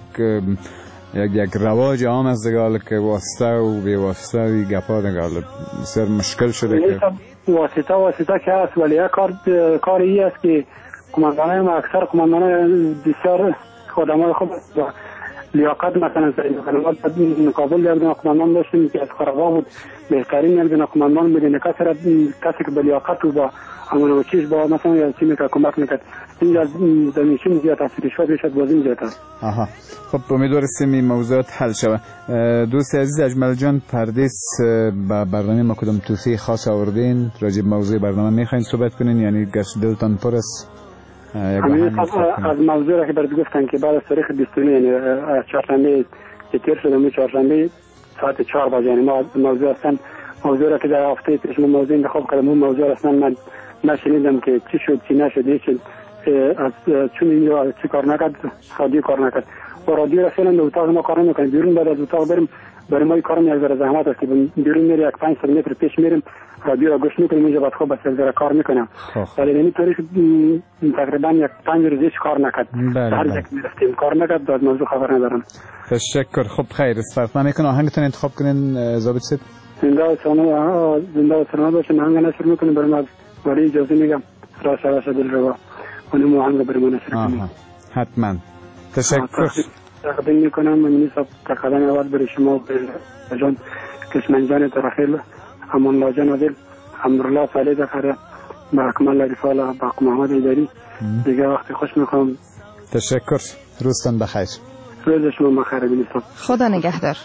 یک یک رواج عام از دیگه که واسطه و بی واسطه و گپا دیگه بسیار مشکل شده که واسطه واسطه که هست. ولی یک کار کاری است که کماندانای ما اکثر کماندانای بسیار خدمات خوب لیاقت مثلا سید مقابل یک کماندان داشتیم که از خرابا بود بهترین یک کماندان بدین کسی را کسی که به لیاقت و با امون چیز با مثلا یا چی میکرد کمک میکرد اینجا دمیشیم زیاد تاثیر شد بشد بازیم زیاد است. آها خب امیدوارم این موضوعات حل شود. دوست عزیز اجمل جان پردیس با برنامه ما کدام توصیه خاص آوردین راجع به موضوع برنامه میخواین صحبت کنین یعنی گشت دلتان پر است؟ همین از موضوع را که برات گفتن که بعد از تاریخ بیست و نه یعنی چهارشنبه که تیر شده می چهارشنبه ساعت چهار بجه یعنی ما موضوع هستن موضوع را که در هفته پیش من موضوع انتخاب کردم اون موضوع اصلا من نشنیدم که چی شد چی نشد هیچ از چون اینجا چی کار نکرد رادیو کار نکرد و رادیو را فعلا در اتاق ما کار نمیکنیم بیرون بعد از اتاق بریم برای ما این کار یک ذره زحمت است که بیرون میری یک پنج متر پیش میریم رادیو را گوش میکنیم اینجا بعد خوب بس ذره کار میکنم ولی این تاریخ تقریبا یک پنج روز هیچ کار نکرد هر یک میرفتیم کار نکرد از موضوع خبر ندارم. تشکر. خب خیر استفاده میکنم آهنگتون انتخاب کنین ضابط صاحب. زنده و سلامت زنده و سلامت باشین. آهنگ نشر میکنیم برای ما ولی اجازه میگم راست راست دل روا اونم آهنگ برای ما نشر کنیم حتما. تشکر. تقدیم میکنم من صاحب تقدیم اول برای شما به جان کشمن جان ترخیل امان الله جان عادل حمدالله صالح زکریا با اکمل رفاله با محمد ایداری دیگه وقتی خوش میخوام. تشکر. روزتان بخیر. روز شما بخیر بینید. خدا نگهدار.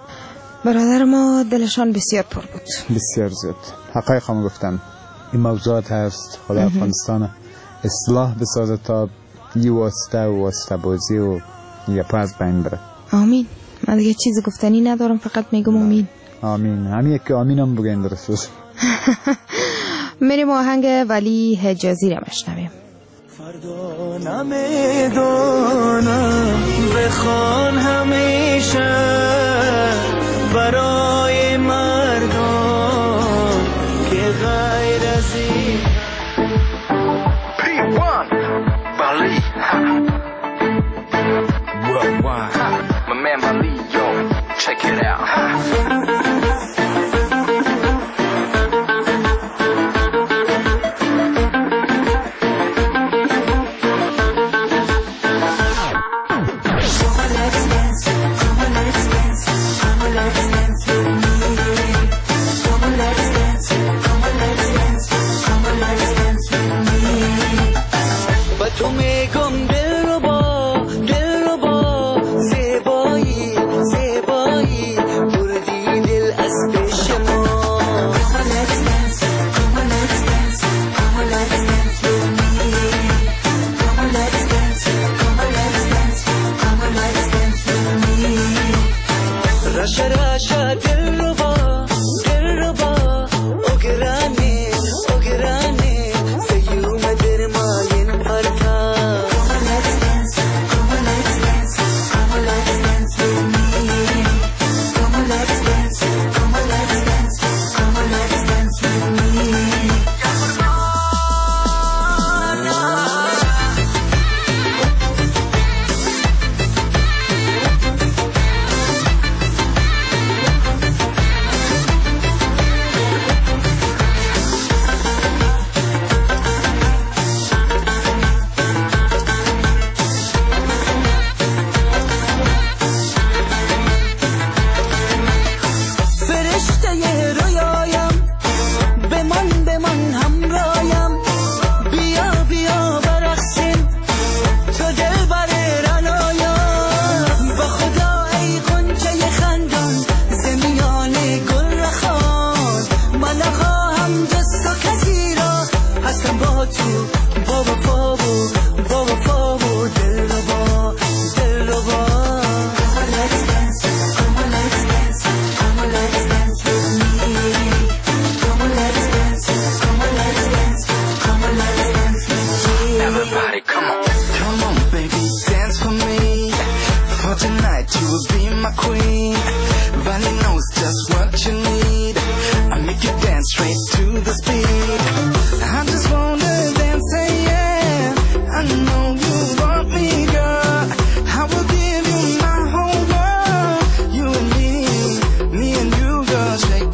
برادر ما دلشان بسیار پر بود بسیار زیاد حقایق هم گفتن. این موضوعات هست خدا افغانستان اصلاح بسازه تا یه واسطه و واسطه بازی و یه پاس بین بره. آمین. من دیگه چیزی گفتنی ندارم فقط میگم آمین. آمین. همین که آمین هم بگین درست. میریم آهنگ ولی حجازی را مشنویم. فردا نمیدونم بخوان همیشه برای مردم که غیر از این پی وان Bali worldwide my man Bali yo check it out Let's dance,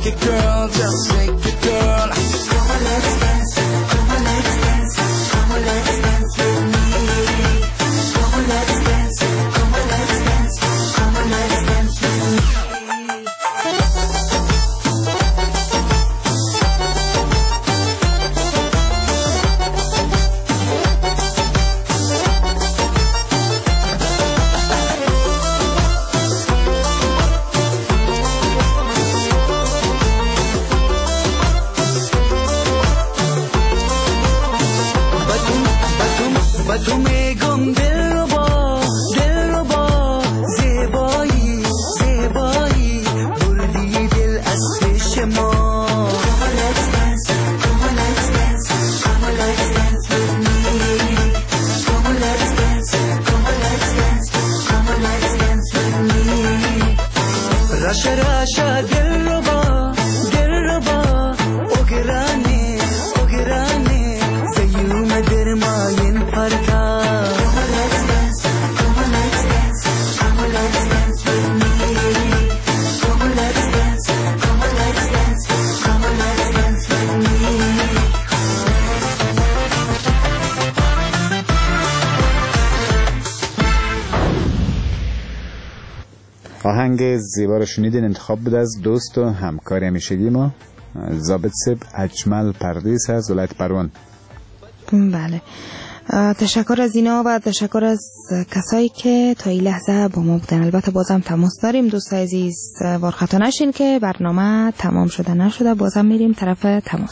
it girl, just shake it girl. Come on let's dance, come on let's dance, come on let's dance with me. Come on let's dance, come on let's dance, come on let's dance with me. آهنگ زیبا رو شنیدین، انتخاب بود از دوست و همکار همیشگی ما ضابط سب اجمل پردیس از ولایت پروان. بله، تشکر از اینا و تشکر از کسایی که تا این لحظه با ما بودن. البته بازم تماس داریم دوست عزیز، وارخطا نشین که برنامه تمام شده نشده، بازم میریم طرف تماس.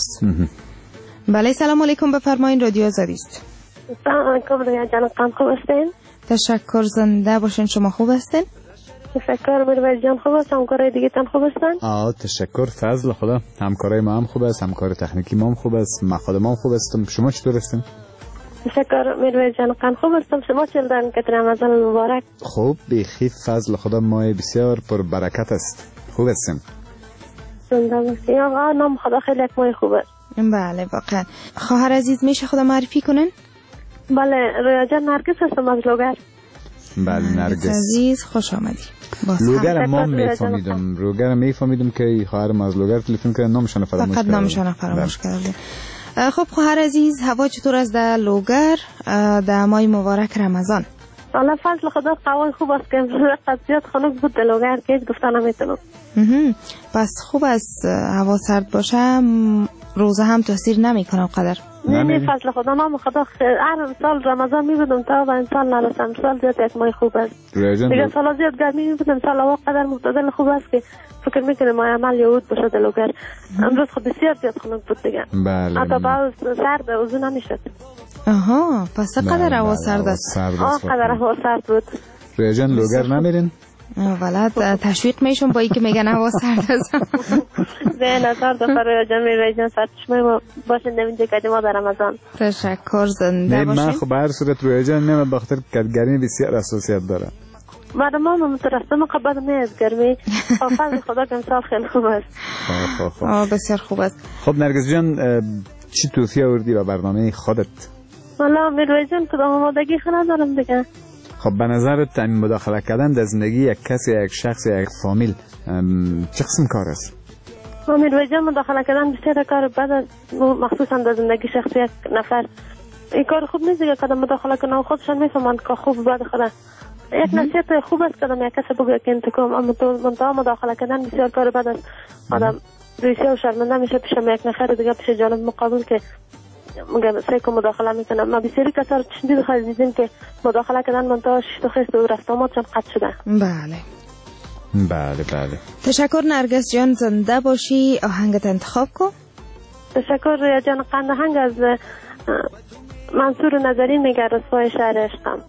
بله سلام علیکم، بفرمایین، رادیو آزادی است. سلام علیکم رویا جان، خانم خوب هستین؟ تشکر، زنده باشین. شما خوب هستین؟ تشکر میرویس جان، خوب است. همکارای دیگه تان خوب هستن؟ آه تشکر، فضل خدا. همکارای ما هم خوب است، همکار تکنیکی ما هم خوب است، ما خودم هم خوب هستم. شما چطور هستین؟ تشکر میرویس جان، خان خوب هستم. شما چندان که رمضان مبارک؟ خوب، بیخی فضل خدا، ماه بسیار پر برکت است. خوب هستیم. زنده باشین. آقا نام خدا خیلی یک ماه خوب است. بله واقعا. خواهر عزیز میشه خدا معرفی کنن؟ بله رویا جان، نرگس هستم از لوگر. بله نرگس عزیز خوش آمدی. لوگر ما میفهمیدم، لوگر میفهمیدم که خواهر ما از لوگر تلفن کرد، نامشان فراموش کرد. فقط نامشان فراموش کرده. خب خواهر عزیز، هوا چطور است در لوگر در ماه مبارک رمضان؟ الله فضل خدا قوای خوب است که قضیات خنک بود در لوگر که گفتن نمیتونم. پس خوب است هوا سرد باشه، روزه هم تاثیر نمیکنه قدر. نه نه فضل خدا، نام خدا هر سال رمضان میبودم تا و این سال نرسم. سال زیاد یک ماه خوب است دیگه، سال زیاد گرمی میبودم، سال هوا قدر معتدل خوب است که فکر میکنه ماه عمل یهود باشه در لوگر. امروز خود بسیار زیاد خنک بود دیگه. بله حتی باز سرد وضو نمیشد. آها پس قدر هوا سرد است. آه قدر هوا سرد بود. رویا جان لوگر نمیرین؟ ولد تشویق میشون با ای که میگن هوا سرد است. نه نظر دفعه رویا جان میروی جان سرچشمه ما باشن نمینجا که ما در رمضان. تشکر، زنده باشین. من خب هر صورت رویا جان نمه بخاطر که گرمی بسیار اساسیت داره. بعد ما مترسم خبر نیست گرمی. فضل خدا که امسال خیلی خوب است. خب خب آه بسیار خوب است. خب نرگس جان چی توصیه آوردی به برنامه خودت؟ والا میروی جان کدام آمادگی خود ندارم دیگه. خب به نظرت این مداخله کردن در زندگی یک کسی، یک شخص، یک فامیل چه قسم کار است؟ میروی جان مداخله کردن بسیار کار بد است، مخصوصا در زندگی شخصی یک نفر. این کار خوب نیست دیگه، کدام مداخله کنه خودشان میفهمند که خوب بد خدا. یک نصیحت خوب است کدام یک کسی بگه که انتقام، اما منتها مداخله کردن بسیار کار بد است. آدم ریسه و شرمنده میشه پیش یک نفر دیگه، پیش جانب مقابل که میگم سعی که مداخله میکنم. ما بسیاری کسا رو چندی خواهد دیدیم که مداخله کردن منتها شیست و خیست و رفتاماتشان قطع شده. بله بله بله. تشکر نرگس جان، زنده باشی. آهنگت انتخاب کن. تشکر رویا جان. قند آهنگ از منصور نظری میگه رسوای شهر عشقم.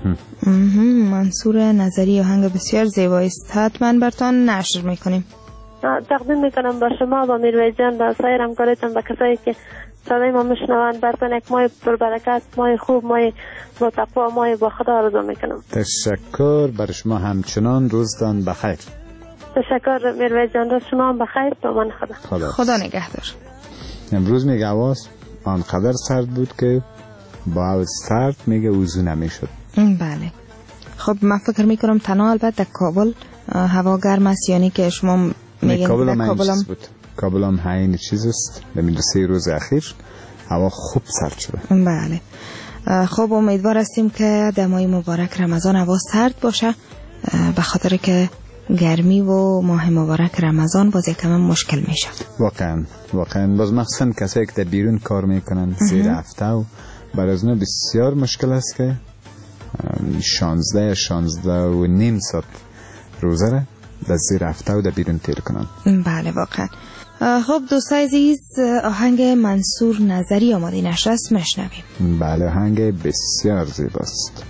منصور نظری آهنگ بسیار زیبایی است، حتما برتان نشر میکنیم. تقدیم میکنم با شما، با میروی جان، با سایر همکارتان، با کسایی که صدای ما میشنوند. برتان یک ماه پربرکت، ماه خوب، ماه با تقوا، ماه با خدا آرزو میکنم. تشکر بر شما همچنان، روزتان بخیر. تشکر میروی جان، روز شما هم بخیر. به امان خدا. خدا, خدا نگهدار. امروز میگه هواست آنقدر سرد بود که با سرد میگه وضو نمیشد. بله. خب من فکر میکنم تنها البته در کابل هوا گرم است، یعنی که شما کابل هم این چیز بود. کابل هم این چیز است. در دو سه روز اخیر هوا خوب سرد شده. بله. خب امیدوار هستیم که در ماه مبارک رمضان هوا سرد باشه، به خاطر که گرمی و ماه مبارک رمضان باز یکم مشکل میشه. واقعا واقعا باز مخصوصا کسایی که در بیرون کار میکنن زیر هفته و برای از اونها بسیار مشکل است که شانزده یا شانزده و نیم ساعت روزه را در زیر هفته و در بیرون تیر کنن. بله واقعا. خب دوستای عزیز، آهنگ منصور نظری آماده نشست مشنویم. بله آهنگ بسیار زیباست.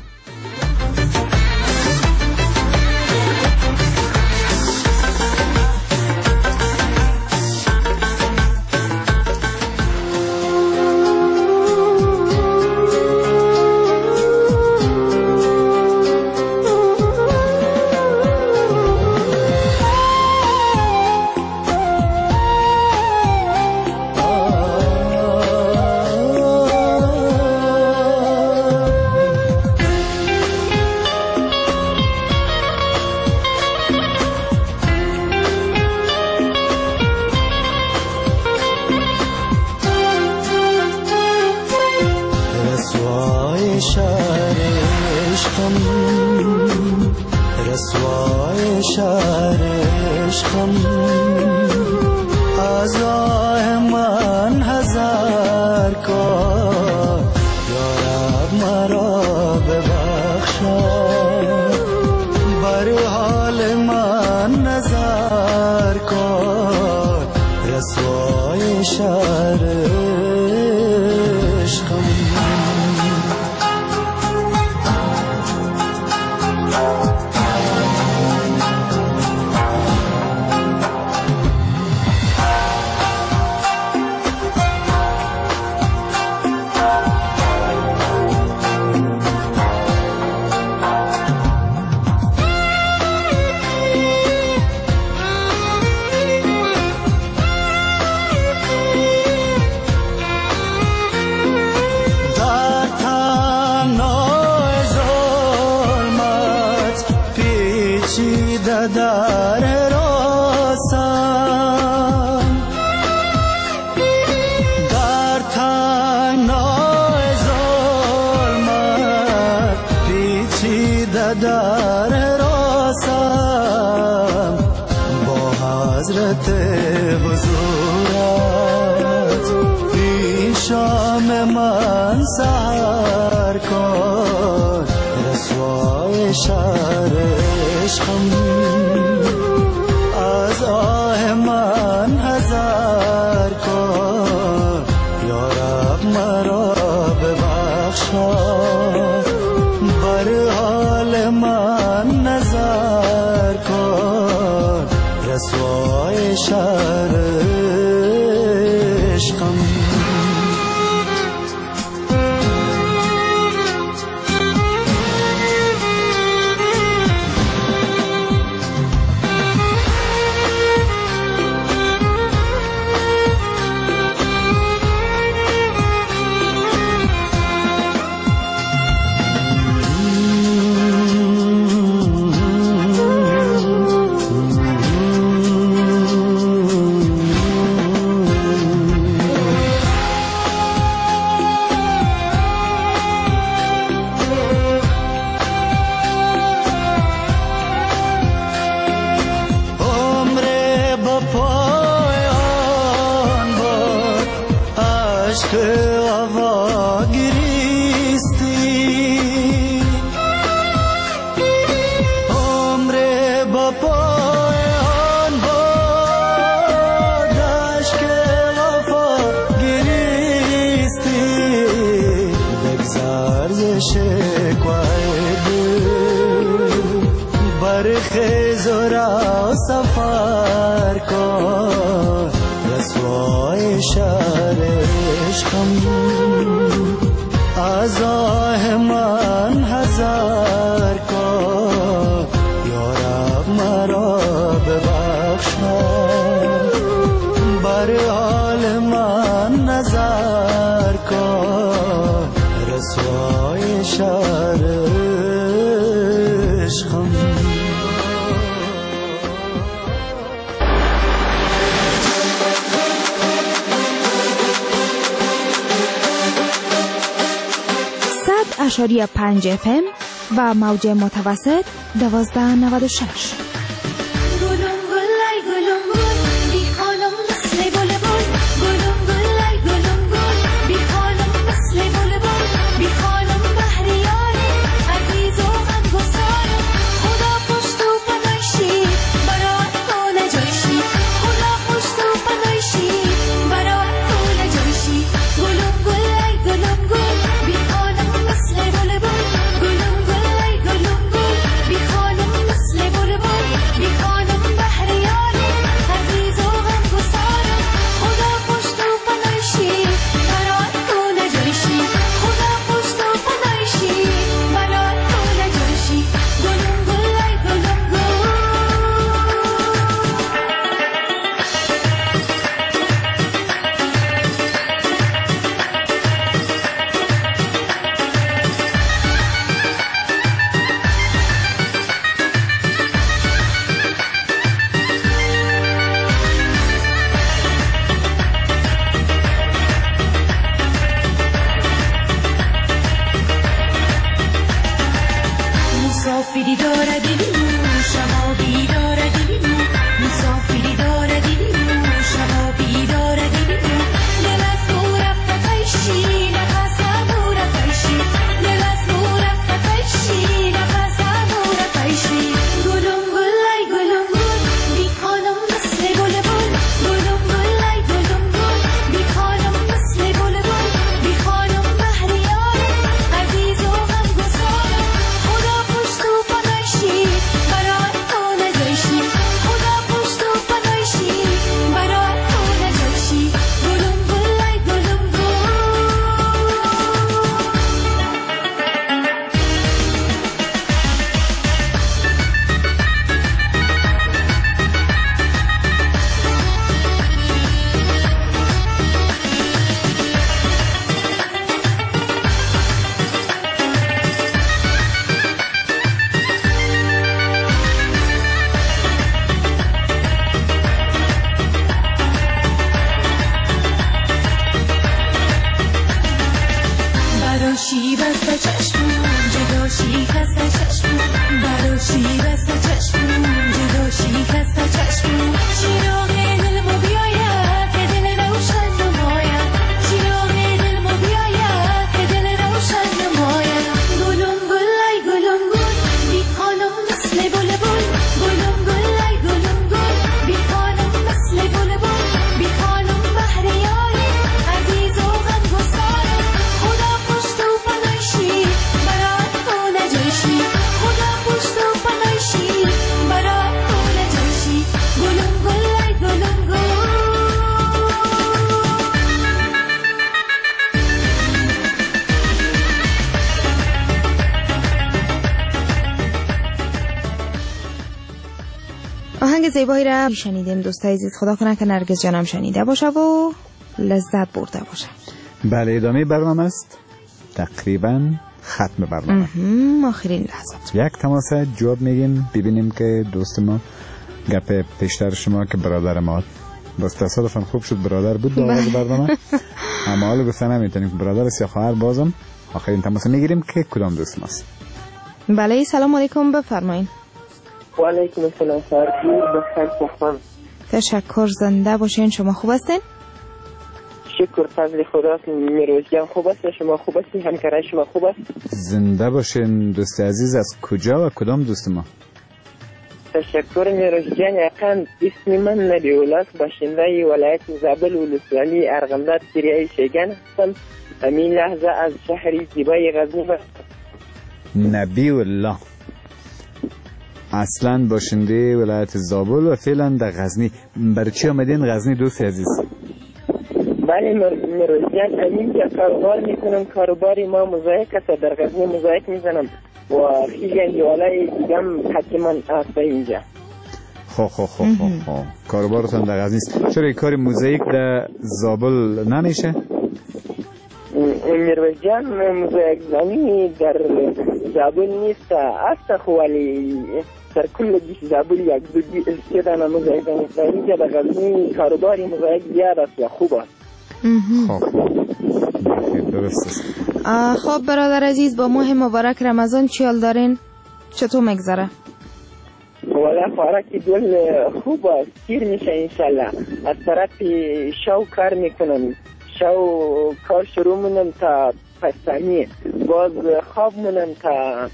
اشاری پنج اف ام و موج متوسط دوازده نود و شش. آهنگ زیبایی را شنیدیم دوستای عزیز. خدا کنه که نرگس جانم شنیده باشه و لذت برده باشه. بله ادامه برنامه است، تقریبا ختم برنامه، آخرین لحظات. یک تماسه جواب میگیم ببینیم که دوست ما گپ پیشتر شما که برادر ما بس تصادفاً خوب شد برادر بود در آغاز برنامه اما حالا گفتن نمیتونیم که برادر است یا خواهر. بازم آخرین تماسه میگیریم که کدام دوست ماست. بله سلام علیکم، بفرمایید. و علیکم السلام فرجور بخیر خوبم. تشکر، زنده باشین. شما خوب هستین؟ شکر فضل خداست. میروز جان خوب است، شما خوب هستین؟ همکارای شما خوب است؟ زنده باشین دوست عزیز. از کجا و کدام دوست ما؟ تشکر میروز جان. یقین اسم من نبی اولاس، باشنده ولایت زابل ولسوالی ارغنداب سریعی شیگان هستم. همین لحظه از شهری زیبای غزنی هستم. نبی الله اصلا باشنده ولایت زابل و فعلا در غزنی. برای چی آمدین غزنی دوست عزیز؟ بله مروزیان امین که کاروبار میکنم، کاروباری ما موزاییک است، در غزنی موزاییک میزنم و خیلی انجوالای دیگم حتما هسته اینجا. خو خو خو خو خو کاروبارتان در غزنی است. چرا کار موزاییک در زابل نمیشه؟ مروزیان موزاییک زنی در زابل نیست است، خو ولی در کل دیش زابل یک دو سه دانه موزاییک زنی اینجا در غزنی کاروباری موزاییک زیاد است و خوب است. خب درست است. خب برادر عزیز، با ماه مبارک رمضان چی حال دارین؟ چطور میگذره؟ والا فارکی دل خوب است، سیر میشه انشالله. از طرف شو کار میکنم، شو کار شروع مونم تا پستانی، باز خواب مونم تا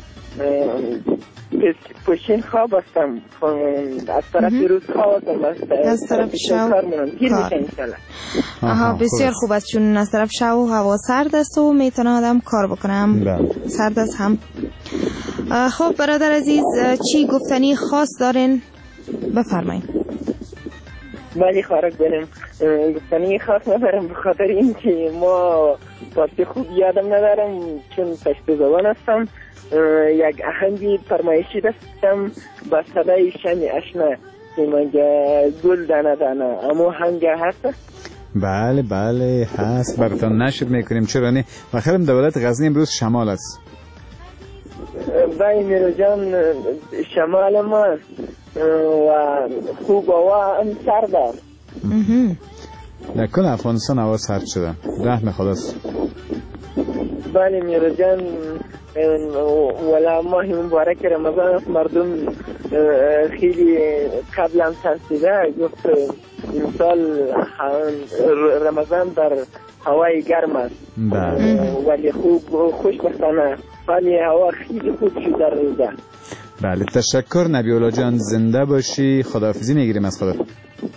پشین خواب هستم. از طرف روز خواب هستم، از طرف شو کار مونم، سیر میشه انشالله. آها بسیار خوب است، چون از طرف شو هوا سرد است و میتونه آدم کار بکنم، سرد است هم. خب برادر عزیز، چی گفتنی خاص دارین؟ بفرمایید. ولی خارج بریم گفتنی خاص ندارم، به خاطر اینکه ما فارسی خوب یادم ندارم چون پشتو زبان هستم. یک آهنگی فرمایشی داشتم با صدای شمی اشنا که مگه گل دانه دانه، اما هنگ هست. بله بله هست، براتون نشد میکنیم. چرا نه؟ و خیلی دولت غزنی امروز شمال است. بای میرو جان، شمال ما و خوب هوا هم سرد است. در کل افغانستان هوا سرد شده، رحم خداست. بله میرو جان، ولا ماه مبارک رمضان مردم خیلی قبل هم ترسیده، گفت امسال رمضان در هوای گرم است. ولی خوب خوشبختانه ولی هوا خیلی خوب شد در روزه. بله تشکر نبی الله جان، زنده باشی. خداحافظی میگیریم از خودت.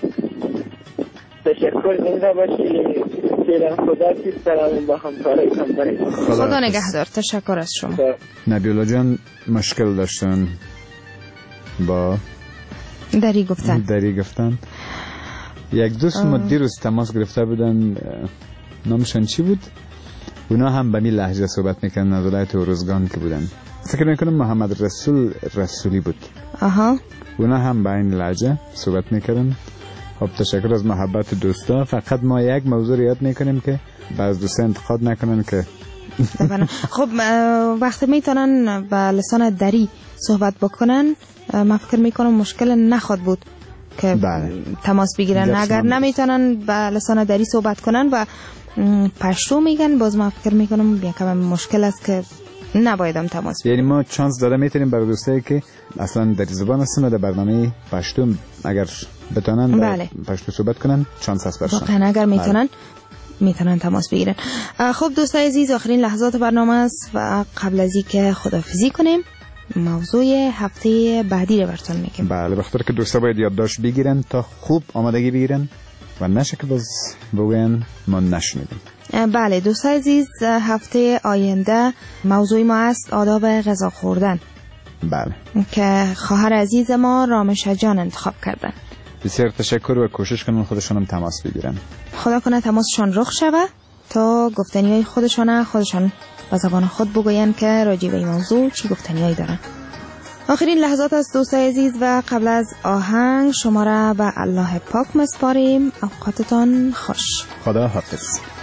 تشکر، زنده باشی. فعلا خدا کی سلام با همکارای کمبری. خدا نگهدار. تشکر از شما. نبی الله جان مشکل داشتن با دری گفتن دری گفتن یک دوست ما دیروز تماس گرفته بودن، نامشان چی بود؟ اونا هم به می لهجه صحبت میکنن، از ولایت اروزگان که بودن. فکر میکنم محمد رسول رسولی بود. آها. اونا هم به این لهجه صحبت میکنن. خب تشکر از محبت دوستا. فقط ما یک موضوع یاد میکنیم که بعض دوستا انتقاد نکنن که خب وقتی میتونن به لسان دری صحبت بکنن، من فکر میکنم مشکل نخواد بود که بله. تماس بگیرن. اگر نمیتونن به لسان دری صحبت کنن و پشتو میگن، باز من فکر میکنم یکم مشکل است که نبایدم تماس بگیرن. یعنی ما چانس داره میتونیم برای دوستایی که اصلا در زبان هستن و در برنامه پشتو اگر بتونن بله. پشتو صحبت کنن چانس هست برشن. واقعا اگر میتونن بله. میتونن تماس بگیرن. خب دوستای عزیز، آخرین لحظات برنامه است و قبل از اینکه خداحافظی کنیم موضوع هفته بعدی رو براتون میگیم. بله، بخاطر که دوستا باید یادداشت بگیرن تا خوب آمادگی بگیرن و نشه که باز بگن ما نشنیدیم. بله دوستای عزیز، هفته آینده موضوع ما است آداب غذا خوردن. بله. که خواهر عزیز ما رامش جان انتخاب کردن. بسیار تشکر و کوشش کنن خودشون هم تماس بگیرن. خدا کنه تماسشان رخ شوه تا گفتنیای خودشان خودشان با زبان خود بگوین که راجع به این موضوع چی گفتنیایی دارن. آخرین لحظات است دوستای عزیز و قبل از آهنگ شما را به الله پاک مسپاریم. اوقاتتان خوش. خدا حافظ.